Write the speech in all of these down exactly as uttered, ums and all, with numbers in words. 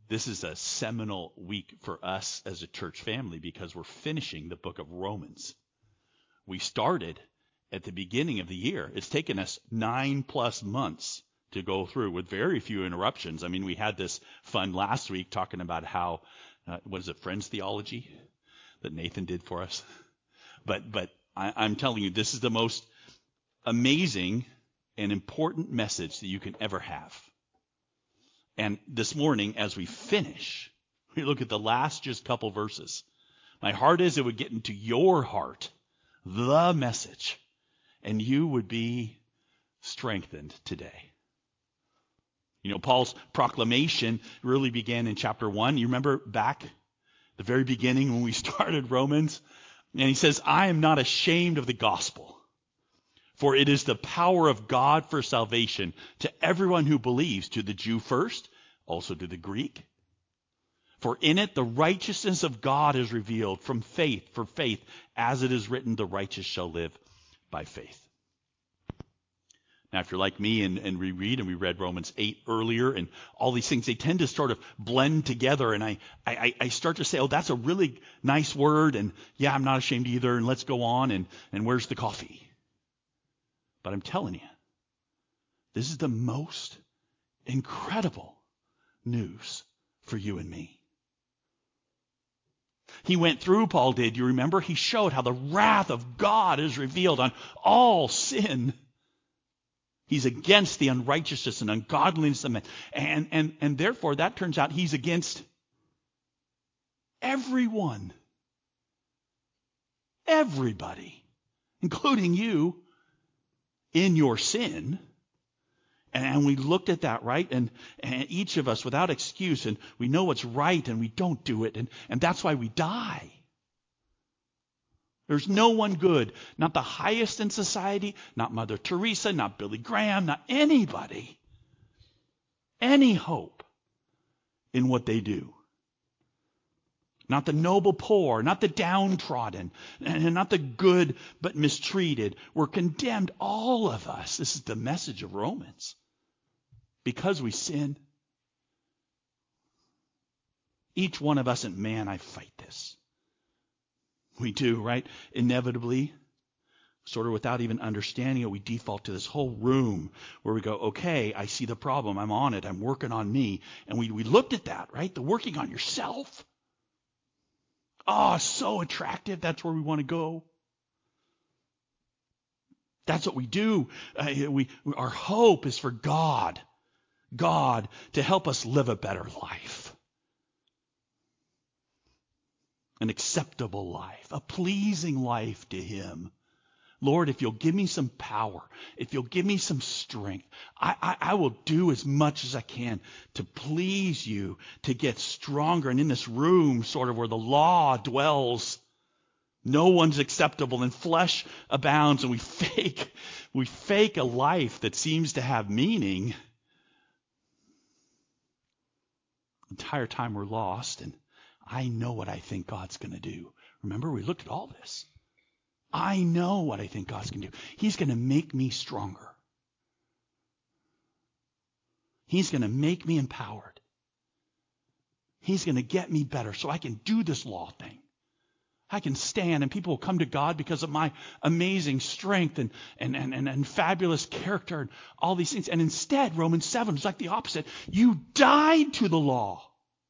This is a seminal week for us as a church family because we're finishing the book of Romans. We started at the beginning of the year. It's taken us nine plus months to go through with very few interruptions. I mean, we had this fun last week talking about how, uh, what is it, Friends Theology that Nathan did for us. But but I, I'm telling you, this is the most amazing and important message that you can ever have. And this morning, as we finish, we look at the last just couple verses. My heart is it would get into your heart, the message, and you would be strengthened today. You know, Paul's proclamation really began in chapter one. You remember back the very beginning when we started Romans? And he says, I am not ashamed of the gospel, for it is the power of God for salvation to everyone who believes, to the Jew first, also to the Greek. For in it the righteousness of God is revealed from faith for faith, as it is written, the righteous shall live by faith. Now, if you're like me and, and we read, and we read Romans eight earlier, and all these things, they tend to sort of blend together. And I, I, I start to say, oh, that's a really nice word. And yeah, I'm not ashamed either. And let's go on. And, and where's the coffee? But I'm telling you, this is the most incredible news for you and me. He went through, Paul did, you remember? He showed how the wrath of God is revealed on all sin. He's against the unrighteousness and ungodliness of men. And, and, and therefore, that turns out he's against everyone. Everybody, including you, in your sin. And we looked at that, right? And, and each of us without excuse, and we know what's right and we don't do it. And, and that's why we die. There's no one good, not the highest in society, not Mother Teresa, not Billy Graham, not anybody. Any hope in what they do. Not the noble poor, not the downtrodden, and not the good but mistreated. We're condemned, all of us. This is the message of Romans. Because we sin. Each one of us, and man, I fight this. We do, right? Inevitably, sort of without even understanding it, we default to this whole room where we go, okay, I see the problem. I'm on it. I'm working on me. And we, we looked at that, right? The working on yourself. Oh, so attractive. That's where we want to go. That's what we do. Uh, we, our hope is for God. God to help us live a better life. An acceptable life, a pleasing life to Him. Lord, if you'll give me some power, if you'll give me some strength, I, I, I will do as much as I can to please you, to get stronger. And in this room, sort of where the law dwells, no one's acceptable and flesh abounds, and we fake, we fake a life that seems to have meaning. The entire time we're lost, and I know what I think God's going to do. Remember, we looked at all this. I know what I think God's going to do. He's going to make me stronger. He's going to make me empowered. He's going to get me better so I can do this law thing. I can stand and people will come to God because of my amazing strength and, and, and, and, and fabulous character and all these things. And instead, Romans seven is like the opposite. You died to the law.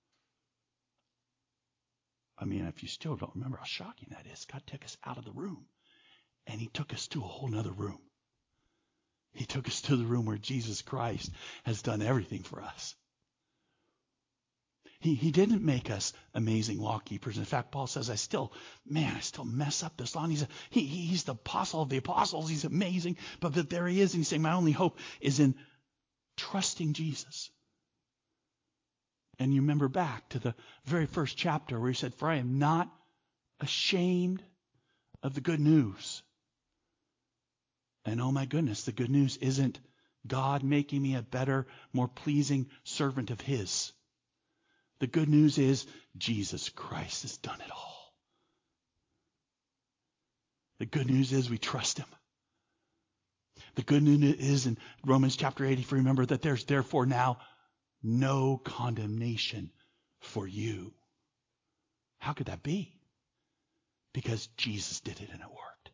I mean, if you still don't remember how shocking that is, God took us out of the room and He took us to a whole nother room. He took us to the room where Jesus Christ has done everything for us. He, he didn't make us amazing law keepers. In fact, Paul says, I still, man, I still mess up this law. And he's, a, he, he's the apostle of the apostles. He's amazing. But, but there he is. And he's saying, my only hope is in trusting Jesus. And you remember back to the very first chapter where he said, for I am not ashamed of the good news. And oh my goodness, the good news isn't God making me a better, more pleasing servant of His. The good news is Jesus Christ has done it all. The good news is we trust Him. The good news is in Romans chapter eight, if you remember, that there's therefore now no condemnation for you. How could that be? Because Jesus did it and it worked.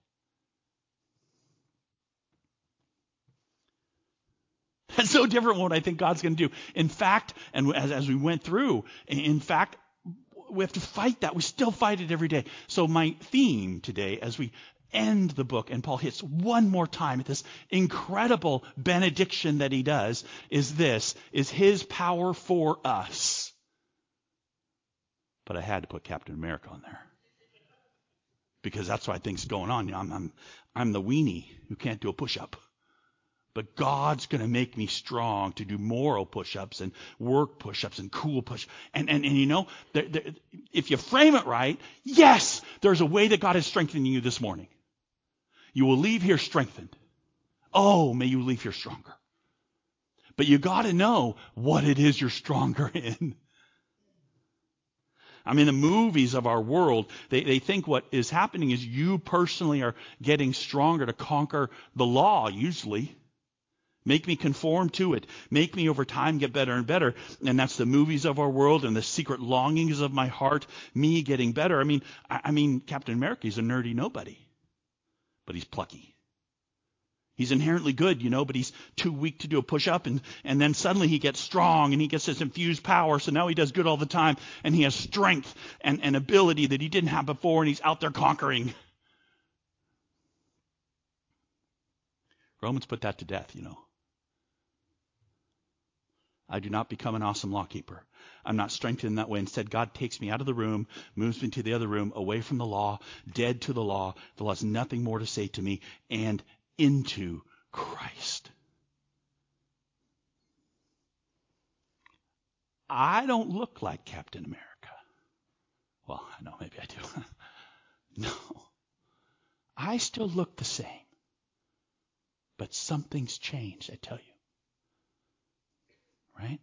That's so different from what I think God's going to do. In fact, and as, as we went through, in fact, we have to fight that. We still fight it every day. So my theme today, as we end the book, and Paul hits one more time at this incredible benediction that he does, is this, is his power for us. But I had to put Captain America on there. Because that's what I think's going on. You know, I'm, I'm, I'm the weenie who can't do a push-up. But God's going to make me strong to do moral push-ups and work push-ups and cool push. And, and, and you know, there, there, if you frame it right, yes, there's a way that God is strengthening you this morning. You will leave here strengthened. Oh, may you leave here stronger. But you got to know what it is you're stronger in. I mean, the movies of our world, they, they think what is happening is you personally are getting stronger to conquer the law, usually. Make me conform to it. Make me over time get better and better. And that's the movies of our world and the secret longings of my heart, me getting better. I mean, I, I mean, Captain America, he's a nerdy nobody. But he's plucky. He's inherently good, you know, but he's too weak to do a push-up. And, and then suddenly he gets strong and he gets this infused power. So now he does good all the time. And he has strength and, and ability that he didn't have before. And he's out there conquering. Romans put that to death, you know. I do not become an awesome law keeper. I'm not strengthened in that way. Instead, God takes me out of the room, moves me to the other room, away from the law, dead to the law. The law has nothing more to say to me, and into Christ. I don't look like Captain America. Well, I know, maybe I do. No. I still look the same. But something's changed, I tell you. Right?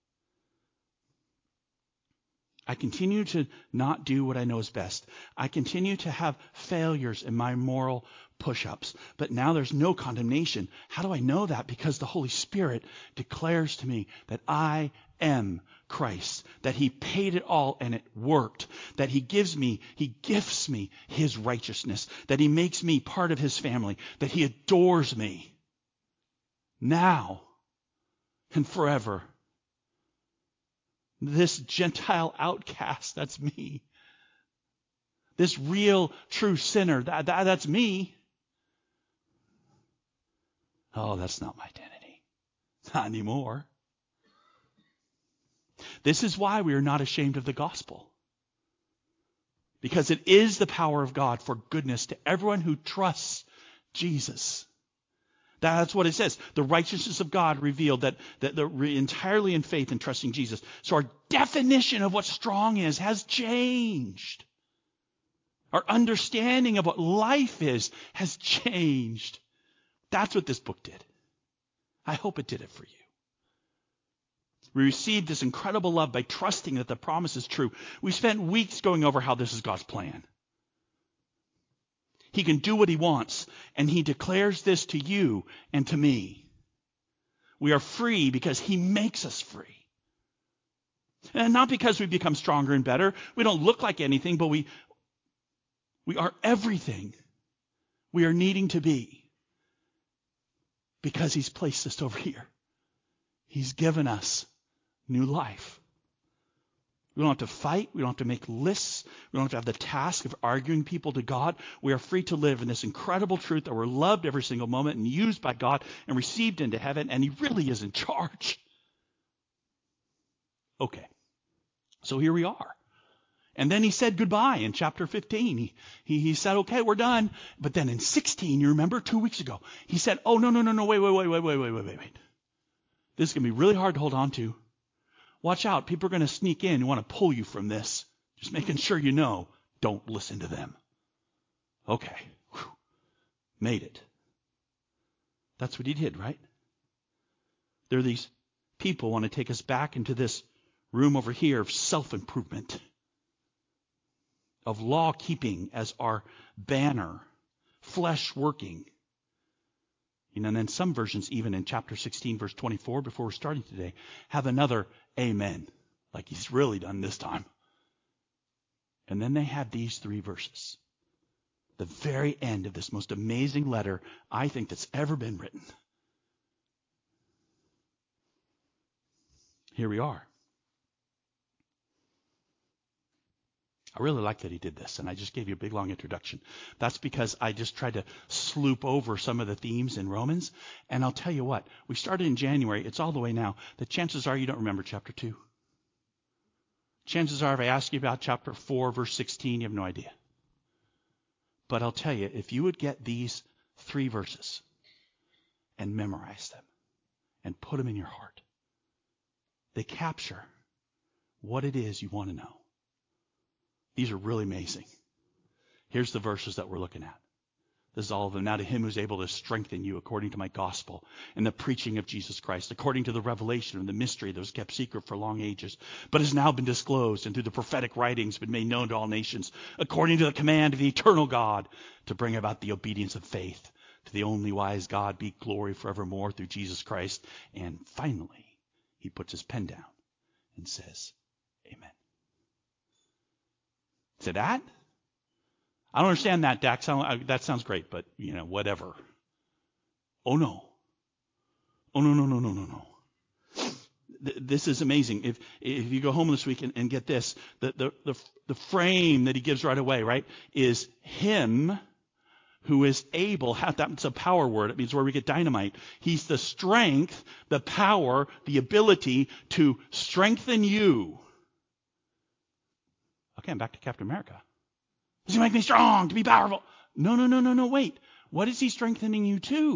I continue to not do what I know is best. I continue to have failures in my moral push-ups. But now there's no condemnation. How do I know that? Because the Holy Spirit declares to me that I am Christ, that he paid it all and it worked, that he gives me, he gifts me his righteousness, that he makes me part of his family, that he adores me now and forever. This Gentile outcast, that's me. This real, true sinner, that, that, that's me. Oh, that's not my identity. Not anymore. This is why we are not ashamed of the gospel. Because it is the power of God for goodness to everyone who trusts Jesus. That's what it says. The righteousness of God revealed that, that the, entirely in faith and trusting Jesus. So our definition of what strong is has changed. Our understanding of what life is has changed. That's what this book did. I hope it did it for you. We received this incredible love by trusting that the promise is true. We spent weeks going over how this is God's plan. He can do what he wants, and he declares this to you and to me. We are free because he makes us free. And not because we become stronger and better. We don't look like anything, but we, we are everything we are needing to be because he's placed us over here. He's given us new life. We don't have to fight. We don't have to make lists. We don't have to have the task of arguing people to God. We are free to live in this incredible truth that we're loved every single moment and used by God and received into heaven, and he really is in charge. Okay. So here we are. And then he said goodbye in chapter fifteen. He, he, he said, okay, we're done. But then in sixteen, you remember, two weeks ago, he said, oh, no, no, no, no, wait, wait, wait, wait, wait, wait, wait, wait, wait. This is going to be really hard to hold on to. Watch out. People are going to sneak in and want to pull you from this. Just making sure you know, don't listen to them. Okay. Whew. Made it. That's what he did, right? There are these people who want to take us back into this room over here of self-improvement, of law-keeping as our banner, flesh working. You know, and then some versions, even in chapter sixteen, verse twenty-four, before we're starting today, have another amen like he's really done this time. And then they have these three verses. The very end of this most amazing letter, I think, that's ever been written. Here we are. I really like that he did this, and I just gave you a big, long introduction. That's because I just tried to sloop over some of the themes in Romans, and I'll tell you what, we started in January, it's all the way now, the chances are you don't remember chapter two. Chances are if I ask you about chapter four, verse sixteen, you have no idea. But I'll tell you, if you would get these three verses and memorize them and put them in your heart, they capture what it is you want to know. These are really amazing. Here's the verses that we're looking at. This is all of them. Now to him who's able to strengthen you according to my gospel and the preaching of Jesus Christ, according to the revelation of the mystery that was kept secret for long ages, but has now been disclosed and through the prophetic writings been made known to all nations, according to the command of the eternal God, to bring about the obedience of faith. To the only wise God be glory forevermore through Jesus Christ. And finally, he puts his pen down and says, amen. Say that? I don't understand that, Dak. That sounds great, but, you know, whatever. Oh, no. Oh, no, no, no, no, no, no. This is amazing. If if you go home this week and, and get this, the, the, the, the frame that he gives right away, right, is him who is able, that's a power word. It means where we get dynamite. He's the strength, the power, the ability to strengthen you. Okay, I'm back to Captain America. Does he make me strong to be powerful? No, no, no, no, no, wait. What is he strengthening you to?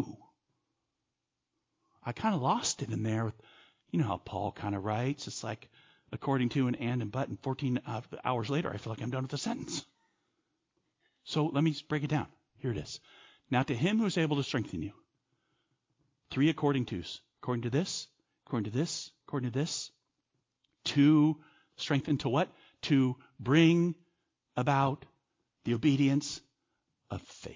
I kind of lost it in there. You know how Paul kind of writes. It's like, according to, and, and, and, but, and fourteen hours later, I feel like I'm done with the sentence. So let me break it down. Here it is. Now to him who is able to strengthen you. Three according to's. According to this, according to this, according to this. To strengthen to what? To bring about the obedience of faith.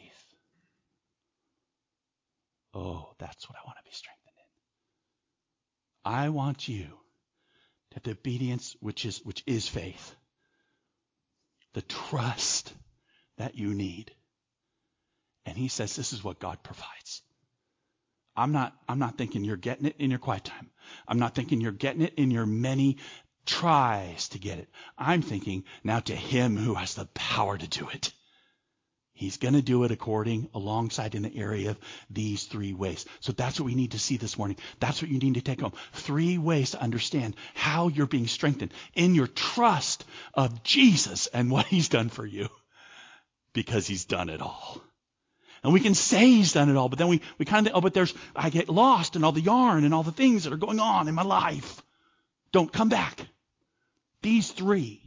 Oh, that's what I want to be strengthened in. I want you to have the obedience which is which is faith. The trust that you need. And he says this is what God provides. I'm not I'm not thinking you're getting it in your quiet time. I'm not thinking you're getting it in your many tries to get it. I'm thinking now to him who has the power to do it. He's going to do it according, alongside in the area of these three ways. So that's what we need to see this morning. That's what you need to take home. Three ways to understand how you're being strengthened in your trust of Jesus and what he's done for you. Because he's done it all. And we can say he's done it all, but then we, we kind of, oh, but there's, I get lost in all the yarn and all the things that are going on in my life. Don't come back. These three.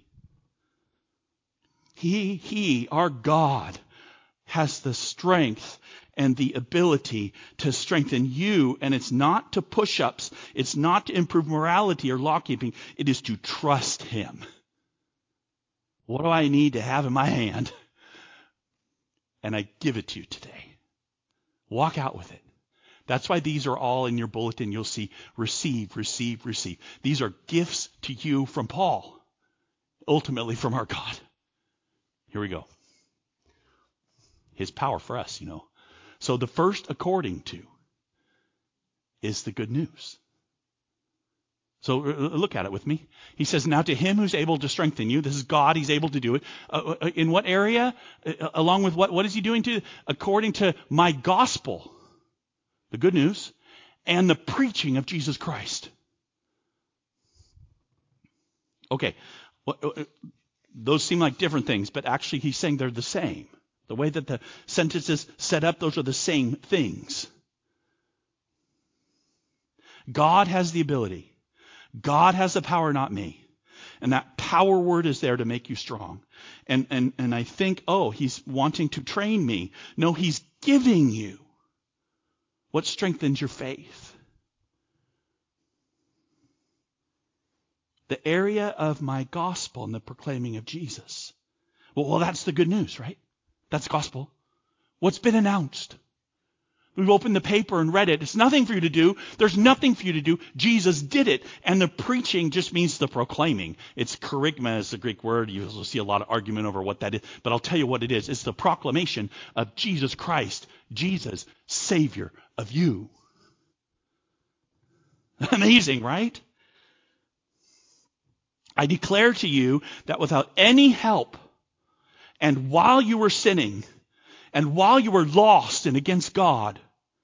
He, he, our God, has the strength and the ability to strengthen you. And it's not to push-ups. It's not to improve morality or law-keeping. It is to trust him. What do I need to have in my hand? And I give it to you today. Walk out with it. That's why these are all in your bulletin. You'll see receive, receive, receive. These are gifts to you from Paul, ultimately from our God. Here we go. His power for us, you know. So the first according to is the good news. So look at it with me. He says, now to him who's able to strengthen you. This is God. He's able to do it. Uh, in what area? Uh, along with what? What is he doing to? According to my gospel, the good news, and the preaching of Jesus Christ. Okay. Well, those seem like different things, but actually he's saying they're the same. The way that the sentence is set up, those are the same things. God has the ability. God has the power, not me. And that power word is there to make you strong. And, and, and I think, oh, he's wanting to train me. No, he's giving you what strengthens your faith. The area of my gospel and the proclaiming of Jesus. Well, well, that's the good news, right? That's gospel. What's been announced? We've opened the paper and read it. It's nothing for you to do. There's nothing for you to do. Jesus did it. And the preaching just means the proclaiming. It's kerygma is the Greek word. You'll see a lot of argument over what that is. But I'll tell you what it is. It's the proclamation of Jesus Christ, Jesus, Savior of you. Amazing, right? I declare to you that without any help, and while you were sinning, and while you were lost and against God,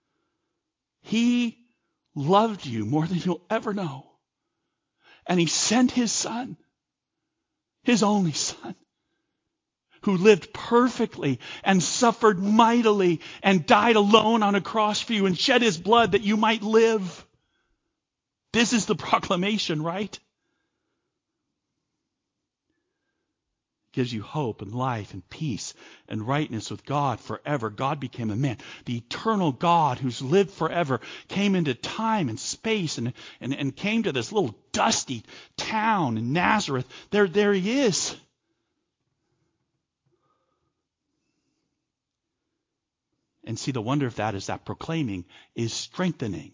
He loved you more than you'll ever know. And He sent His Son, His only Son, who lived perfectly and suffered mightily and died alone on a cross for you and shed His blood that you might live. This is the proclamation, right? Gives you hope and life and peace and rightness with God forever. God became a man. The eternal God who's lived forever came into time and space and, and, and came to this little dusty town in Nazareth. There, there He is. And see, the wonder of that is that proclaiming is strengthening.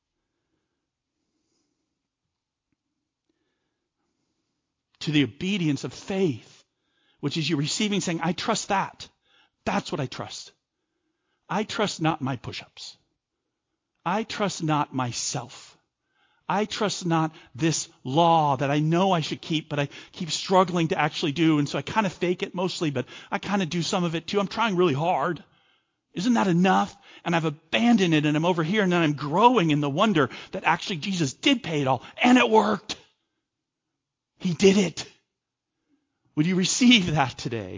To the obedience of faith. Which is you receiving, saying, I trust that. That's what I trust. I trust not my push-ups. I trust not myself. I trust not this law that I know I should keep, but I keep struggling to actually do. And so I kind of fake it mostly, but I kind of do some of it too. I'm trying really hard. Isn't that enough? And I've abandoned it and I'm over here and then I'm growing in the wonder that actually Jesus did pay it all and it worked. He did it. Would you receive that today?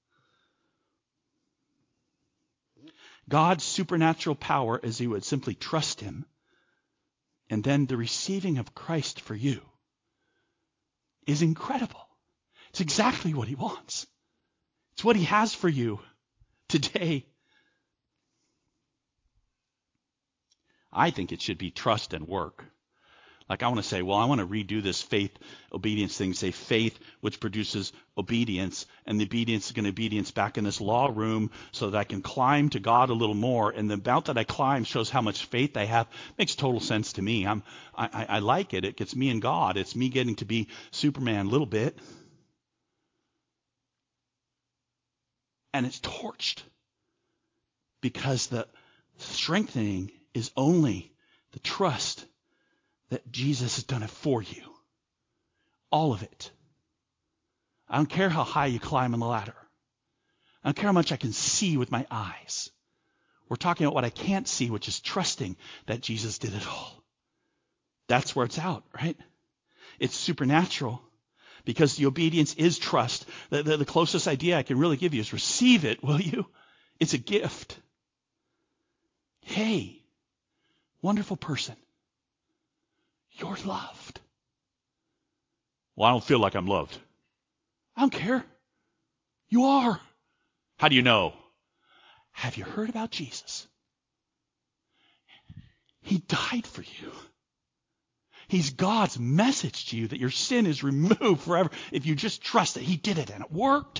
God's supernatural power is you would simply trust Him. And then the receiving of Christ for you is incredible. It's exactly what He wants. It's what He has for you today. I think it should be trust and work. Like I want to say, well, I want to redo this faith obedience thing. Say faith, which produces obedience, and the obedience is going to obedience back in this law room so that I can climb to God a little more. And the amount that I climb shows how much faith I have. Makes total sense to me. I'm, I, I, I like it. It gets me and God. It's me getting to be Superman a little bit. And it's torched because the strengthening is only the trust that Jesus has done it for you. All of it. I don't care how high you climb on the ladder. I don't care how much I can see with my eyes. We're talking about what I can't see, which is trusting that Jesus did it all. That's where it's out, right? It's supernatural because the obedience is trust. The, the, the closest idea I can really give you is receive it, will you? It's a gift. Hey, wonderful person. You're loved. Well, I don't feel like I'm loved. I don't care. You are. How do you know? Have you heard about Jesus? He died for you. He's God's message to you that your sin is removed forever if you just trust that He did it and it worked.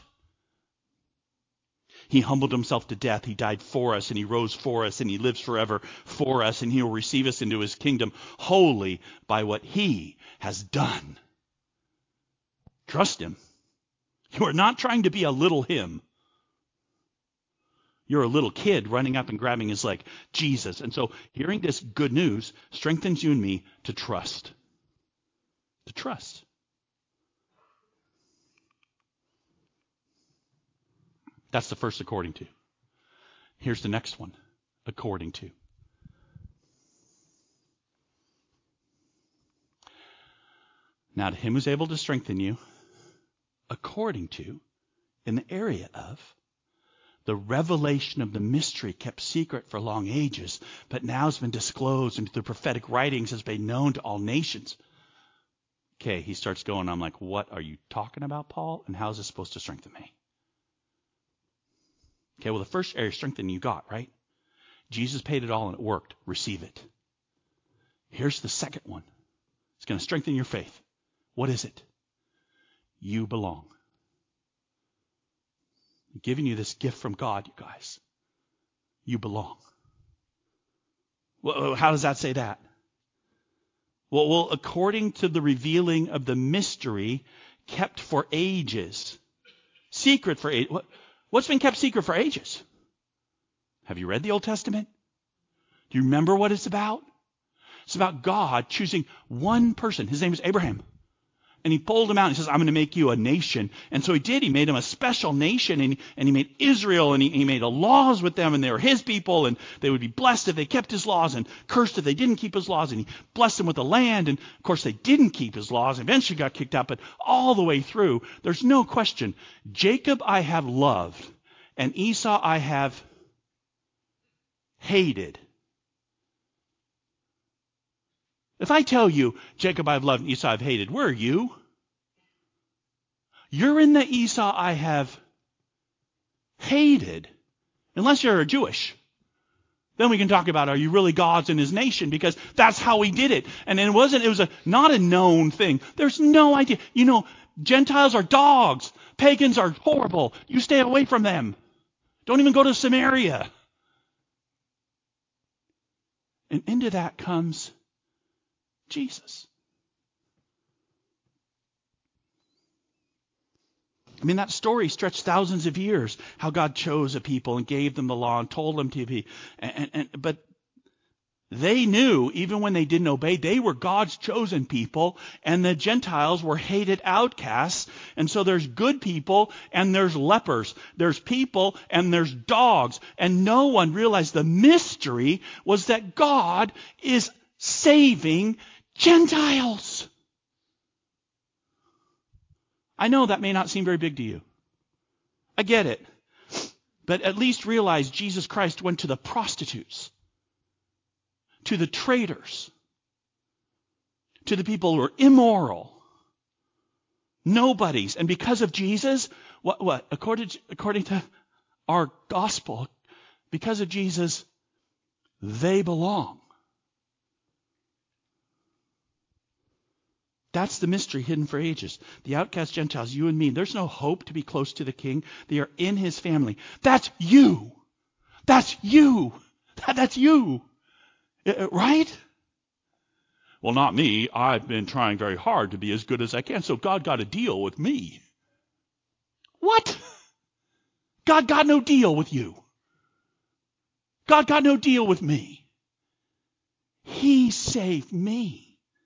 He humbled Himself to death. He died for us and He rose for us and He lives forever for us and He will receive us into His kingdom wholly by what He has done. Trust Him. You are not trying to be a little Him. You're a little kid running up and grabbing His leg, Jesus. And so hearing this good news strengthens you and me to trust. To trust. That's the first according to. Here's the next one. According to. Now to Him who's able to strengthen you, according to, in the area of, the revelation of the mystery kept secret for long ages, but now has been disclosed and through the prophetic writings has been known to all nations. Okay, he starts going, I'm like, what are you talking about, Paul? And how is this supposed to strengthen me? Okay, well, the first area of strengthening you got, right? Jesus paid it all and it worked. Receive it. Here's the second one. It's going to strengthen your faith. What is it? You belong. I'm giving you this gift from God, you guys. You belong. Well, how does that say that? Well, well, according to the revealing of the mystery kept for ages. Secret for ages. What, what's been kept secret for ages? Have you read the Old Testament? Do you remember what it's about? It's about God choosing one person. His name is Abraham. And he pulled him out and he says, I'm going to make you a nation. And so he did. He made him a special nation, and he, and he made Israel, and he, he made a laws with them, and they were his people, and they would be blessed if they kept his laws and cursed if they didn't keep his laws. And he blessed them with the land. And of course, they didn't keep his laws. Eventually got kicked out. But all the way through, there's no question. Jacob I have loved, and Esau I have hated. If I tell you, Jacob I've loved and Esau I've hated, where are you? You're in the Esau I have hated. Unless you're a Jewish. Then we can talk about, are you really God's in his nation? Because that's how he did it. And it wasn't, it was a not a known thing. There's no idea. You know, Gentiles are dogs. Pagans are horrible. You stay away from them. Don't even go to Samaria. And into that comes Jesus. I mean, that story stretched thousands of years, how God chose a people and gave them the law and told them to be. And, and, and, but they knew, even when they didn't obey, they were God's chosen people, and the Gentiles were hated outcasts. And so there's good people and there's lepers. There's people and there's dogs. And no one realized the mystery was that God is saving Gentiles. I know that may not seem very big to you. I get it. But at least realize Jesus Christ went to the prostitutes, to the traitors, to the people who are immoral, nobodies. And because of Jesus, what, what? According to, according to our gospel, because of Jesus, they belong. That's the mystery hidden for ages. The outcast Gentiles, you and me, there's no hope to be close to the King. They are in his family. That's you. That's you. That's you. Right? Well, not me. I've been trying very hard to be as good as I can, so God got a deal with me. What? God got no deal with you. God got no deal with me. He saved me.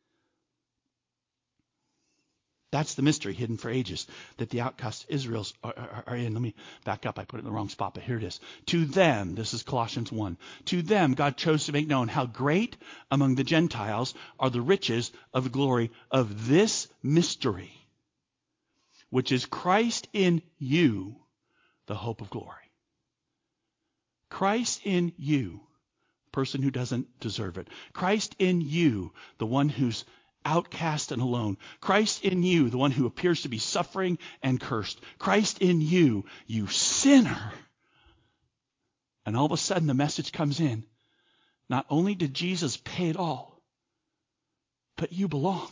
That's the mystery hidden for ages that the outcast Israels are, are, are in. Let me back up. I put it in the wrong spot, but here it is. To them, this is Colossians one. To them, God chose to make known how great among the Gentiles are the riches of the glory of this mystery, which is Christ in you, the hope of glory. Christ in you, person who doesn't deserve it. Christ in you, the one who's outcast and alone. Christ in you, the one who appears to be suffering and cursed. Christ in you, you sinner. And all of a sudden the message comes in. Not only did Jesus pay it all, but you belong.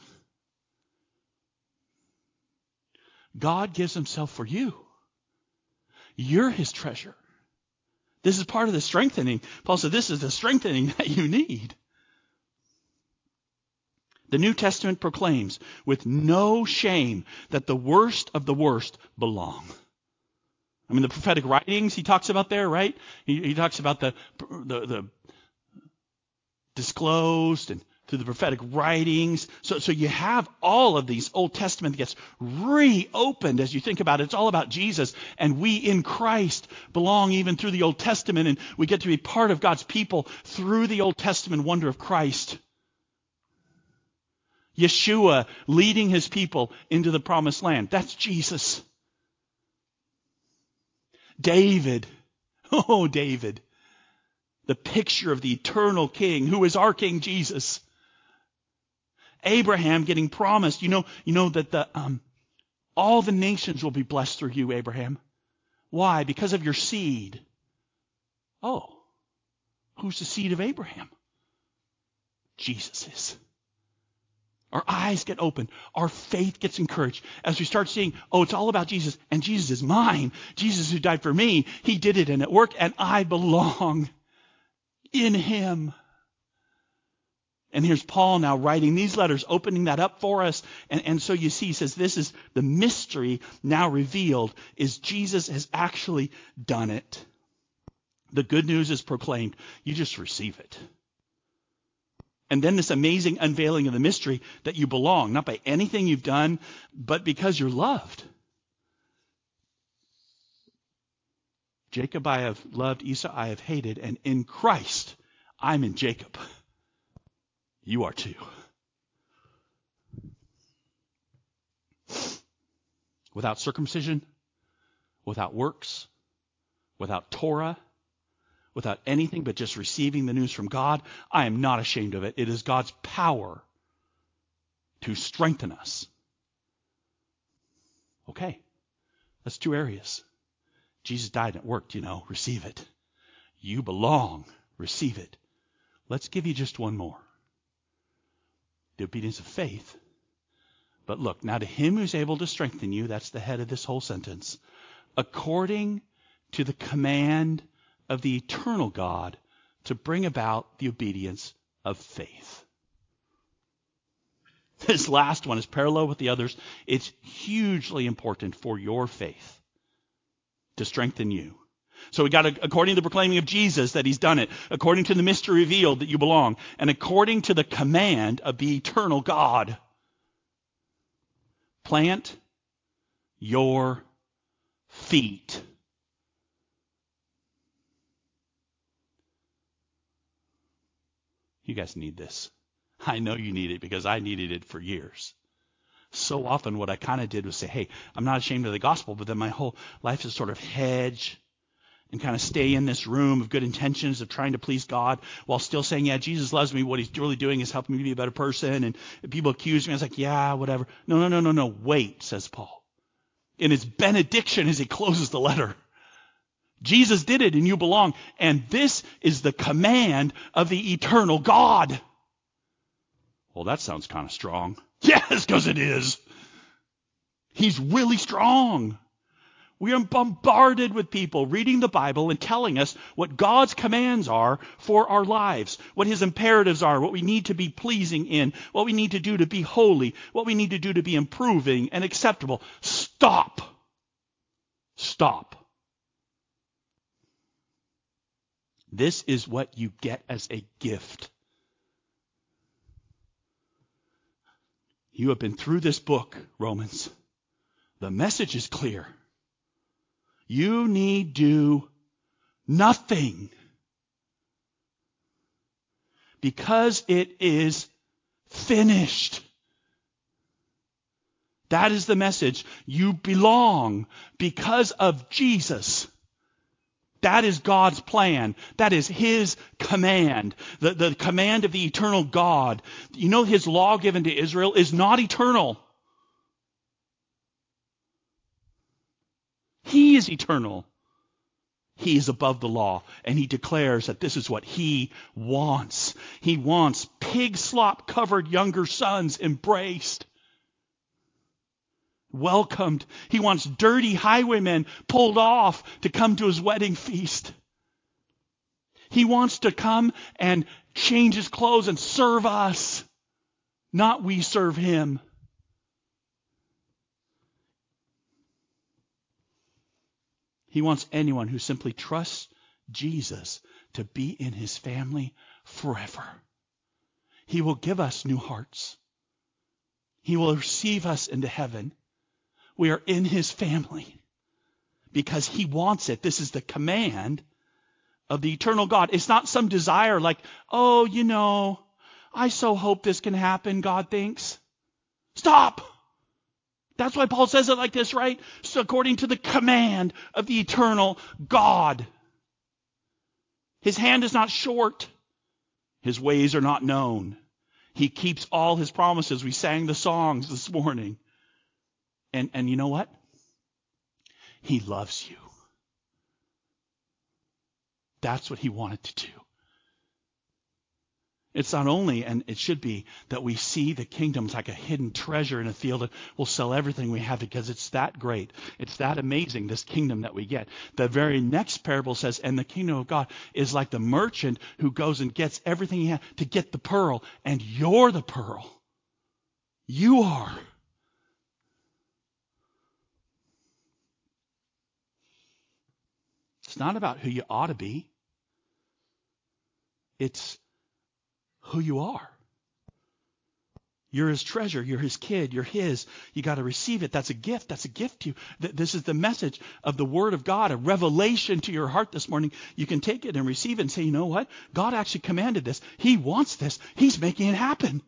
God gives himself for you. You're his treasure. This is part of the strengthening. Paul said this is the strengthening that you need. The New Testament proclaims with no shame that the worst of the worst belong. I mean, the prophetic writings he talks about there, right? He, he talks about the, the, the disclosed and through the prophetic writings. So, so you have all of these Old Testament that gets reopened as you think about it. It's all about Jesus, and we in Christ belong even through the Old Testament, and we get to be part of God's people through the Old Testament wonder of Christ. Yeshua leading his people into the promised land. That's Jesus. David. Oh, David. The picture of the eternal King who is our King Jesus. Abraham getting promised. You know, you know that the um, all the nations will be blessed through you, Abraham. Why? Because of your seed. Oh. Who's the seed of Abraham? Jesus is. Our eyes get opened. Our faith gets encouraged as we start seeing, oh, it's all about Jesus, and Jesus is mine. Jesus who died for me, he did it and it worked, and I belong in him. And here's Paul now writing these letters, opening that up for us. And, and so you see, he says, this is the mystery now revealed, is Jesus has actually done it. The good news is proclaimed. You just receive it. And then this amazing unveiling of the mystery that you belong, not by anything you've done, but because you're loved. Jacob I have loved, Esau I have hated, and in Christ I'm in Jacob. You are too. Without circumcision, without works, without Torah, without anything but just receiving the news from God, I am not ashamed of it. It is God's power to strengthen us. Okay, that's two areas. Jesus died and it worked, you know, receive it. You belong, receive it. Let's give you just one more. The obedience of faith. But look, now to him who's able to strengthen you, that's the head of this whole sentence, according to the command of the eternal God to bring about the obedience of faith. This last one is parallel with the others. It's hugely important for your faith to strengthen you. So we got, a, according to the proclaiming of Jesus, that he's done it, according to the mystery revealed that you belong, and according to the command of the eternal God. Plant your feet. You guys need this. I know you need it because I needed it for years. So often what I kind of did was say, hey, I'm not ashamed of the gospel, but then my whole life is sort of hedge and kind of stay in this room of good intentions of trying to please God while still saying, yeah, Jesus loves me. What he's really doing is helping me to be a better person. And people accuse me. I was like, yeah, whatever. No, no, no, no, no. Wait, says Paul. In his benediction as he closes the letter. Jesus did it and you belong. And this is the command of the eternal God. Well, that sounds kind of strong. Yes, because it is. He's really strong. We are bombarded with people reading the Bible and telling us what God's commands are for our lives, what his imperatives are, what we need to be pleasing in, what we need to do to be holy, what we need to do to be improving and acceptable. Stop. Stop. This is what you get as a gift. You have been through this book, Romans. The message is clear. You need do nothing because it is finished. That is the message. You belong because of Jesus. That is God's plan. That is his command. The, the command of the eternal God. You know, his law given to Israel is not eternal. He is eternal. He is above the law. And he declares that this is what he wants. He wants pig slop covered younger sons embraced, welcomed. He wants dirty highwaymen pulled off to come to his wedding feast. He wants to come and change his clothes and serve us, not we serve him. He wants anyone who simply trusts Jesus to be in his family forever. He will give us new hearts. He will receive us into heaven. We are in his family because he wants it. This is the command of the eternal God. It's not some desire like, oh, you know, I so hope this can happen, God thinks. Stop. That's why Paul says it like this, right? So according to the command of the eternal God. His hand is not short. His ways are not known. He keeps all his promises. We sang the songs this morning. And, and you know what? He loves you. That's what he wanted to do. It's not only, and it should be, that we see the kingdom's like a hidden treasure in a field and we'll sell everything we have because it's that great. It's that amazing, this kingdom that we get. The very next parable says, and the kingdom of God is like the merchant who goes and gets everything he has to get the pearl, and you're the pearl. You are. It's not about who you ought to be. It's who you are. You're his treasure. You're his kid. You're his. You got to receive it. That's a gift. That's a gift to you. This is the message of the Word of God, a revelation to your heart this morning. You can take it and receive it and say, you know what? God actually commanded this. He wants this. He's making it happen.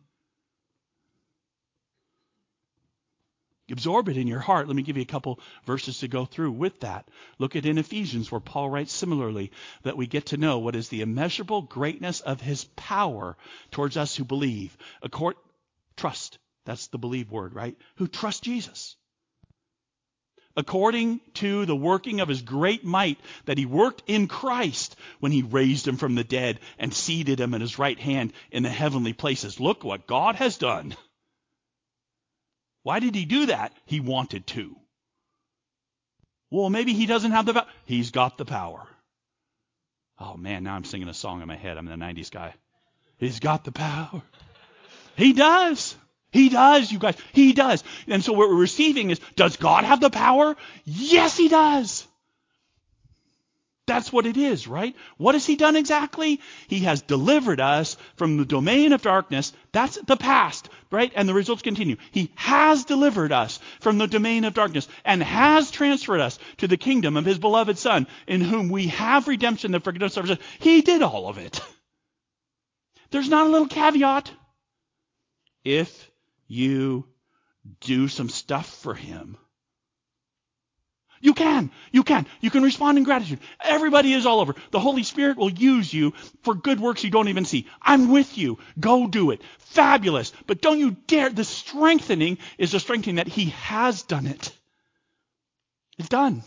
Absorb it in your heart. Let me give you a couple verses to go through with that. Look at in Ephesians where Paul writes similarly that we get to know what is the immeasurable greatness of his power towards us who believe. Accord, trust. That's the believe word, right? Who trust Jesus. According to the working of his great might that he worked in Christ when he raised him from the dead and seated him at his right hand in the heavenly places. Look what God has done. Why did he do that? He wanted to. Well, maybe he doesn't have the power. He's got the power. Oh, man, now I'm singing a song in my head. I'm the nineties guy. He's got the power. He does. He does, you guys. He does. And so what we're receiving is, does God have the power? Yes, he does. That's what it is, right? What has he done exactly? He has delivered us from the domain of darkness. That's the past, right? And the results continue. He has delivered us from the domain of darkness and has transferred us to the kingdom of his beloved Son, in whom we have redemption, the forgiveness of our sins. He did all of it. There's not a little caveat. If you do some stuff for him, You can. You can. You can respond in gratitude. Everybody is all over. The Holy Spirit will use you for good works you don't even see. I'm with you. Go do it. Fabulous. But don't you dare. The strengthening is the strengthening that he has done it. It's done.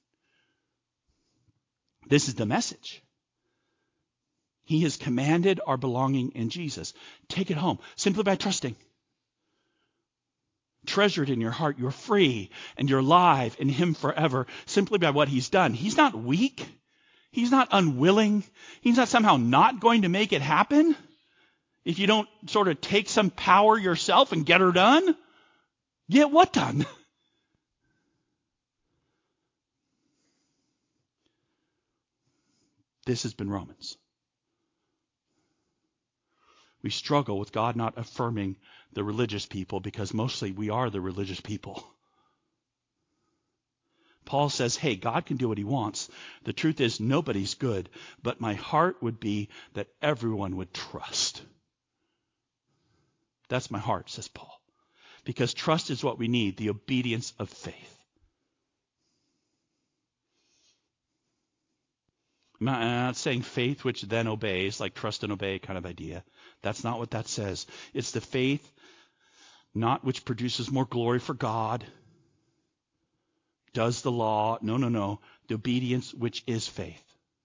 This is the message. He has commanded our belonging in Jesus. Take it home simply by trusting. Treasure it in your heart. You're free and you're alive in him forever simply by what he's done. He's not weak. He's not unwilling. He's not somehow not going to make it happen. If you don't sort of take some power yourself and get her done, get what done? This has been Romans. We struggle with God not affirming the religious people because mostly we are the religious people. Paul says, hey, God can do what he wants. The truth is nobody's good, but my heart would be that everyone would trust. That's my heart, says Paul. Because trust is what we need, the obedience of faith. I'm not, I'm not saying faith which then obeys, like trust and obey kind of idea. That's not what that says. It's the faith not which produces more glory for God, does the law. No, no, no. The obedience which is faith.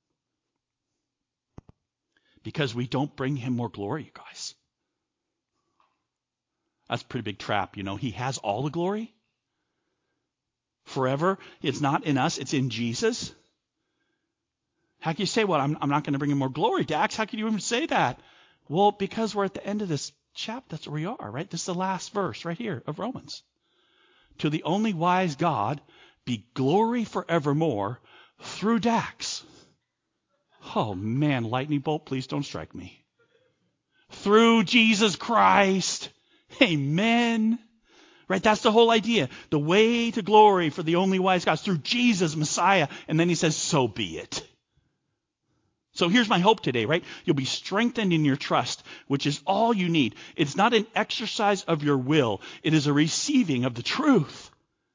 Because we don't bring him more glory, you guys. That's a pretty big trap, you know. He has all the glory forever. It's not in us. It's in Jesus. How can you say, well, I'm, I'm not going to bring him more glory, Dax? How can you even say that? Well, because we're at the end of this chapter. That's where we are, right? This is the last verse right here of Romans. To the only wise God be glory forevermore through Dax. Oh, man, lightning bolt, please don't strike me. Through Jesus Christ. Amen. Right? That's the whole idea. The way to glory for the only wise God is through Jesus, Messiah. And then he says, so be it. So here's my hope today, right? You'll be strengthened in your trust, which is all you need. It's not an exercise of your will. It is a receiving of the truth.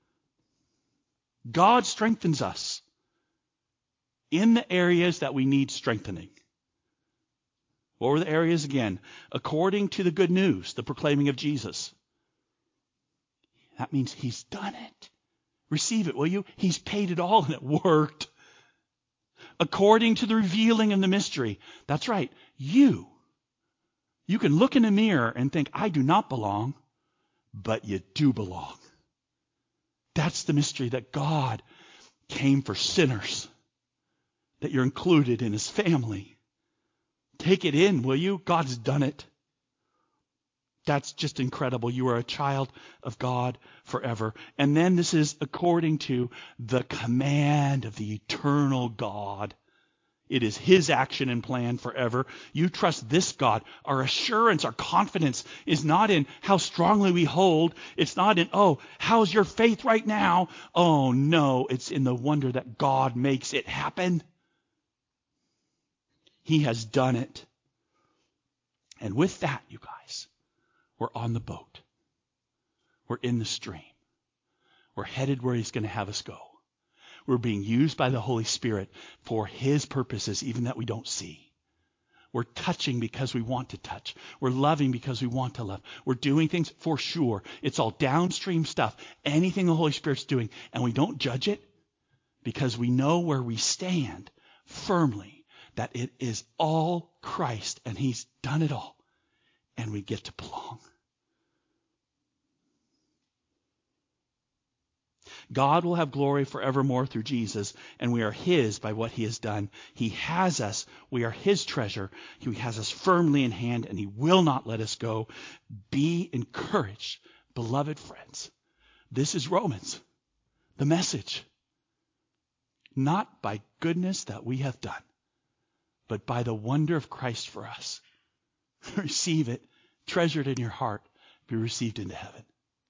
God strengthens us in the areas that we need strengthening. What were the areas again? According to the good news, the proclaiming of Jesus. That means he's done it. Receive it, will you? He's paid it all and it worked. According to the revealing of the mystery. That's right. You You can look in a mirror and think, I do not belong, but you do belong. That's the mystery, that God came for sinners, that you're included in his family. Take it in, will you? God's done it. That's just incredible. You are a child of God forever. And then this is according to the command of the eternal God. It is his action and plan forever. You trust this God. Our assurance, our confidence is not in how strongly we hold. It's not in, oh, how's your faith right now? Oh, no, it's in the wonder that God makes it happen. He has done it. And with that, you guys, we're on the boat. We're in the stream. We're headed where he's going to have us go. We're being used by the Holy Spirit for his purposes, even that we don't see. We're touching because we want to touch. We're loving because we want to love. We're doing things for sure. It's all downstream stuff. Anything the Holy Spirit's doing, and we don't judge it because we know where we stand firmly, that it is all Christ and he's done it all, and we get to belong. God will have glory forevermore through Jesus, and we are his by what he has done. He has us. We are his treasure. He has us firmly in hand, and he will not let us go. Be encouraged, beloved friends. This is Romans, the message. Not by goodness that we have done, but by the wonder of Christ for us. Receive it, treasure it in your heart, be received into heaven.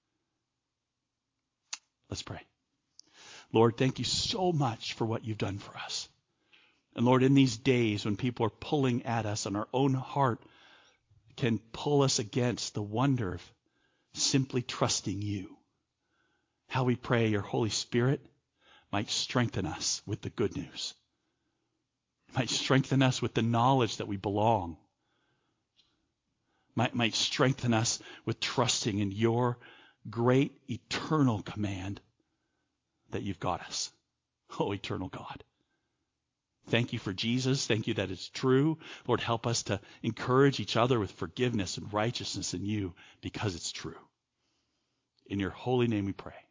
Let's pray. Lord, thank you so much for what you've done for us. And Lord, in these days when people are pulling at us and our own heart can pull us against the wonder of simply trusting you, how we pray your Holy Spirit might strengthen us with the good news. It might strengthen us with the knowledge that we belong. Might, might strengthen us with trusting in your great eternal command that you've got us. Oh, eternal God. Thank you for Jesus. Thank you that it's true. Lord, help us to encourage each other with forgiveness and righteousness in you because it's true. In your holy name we pray.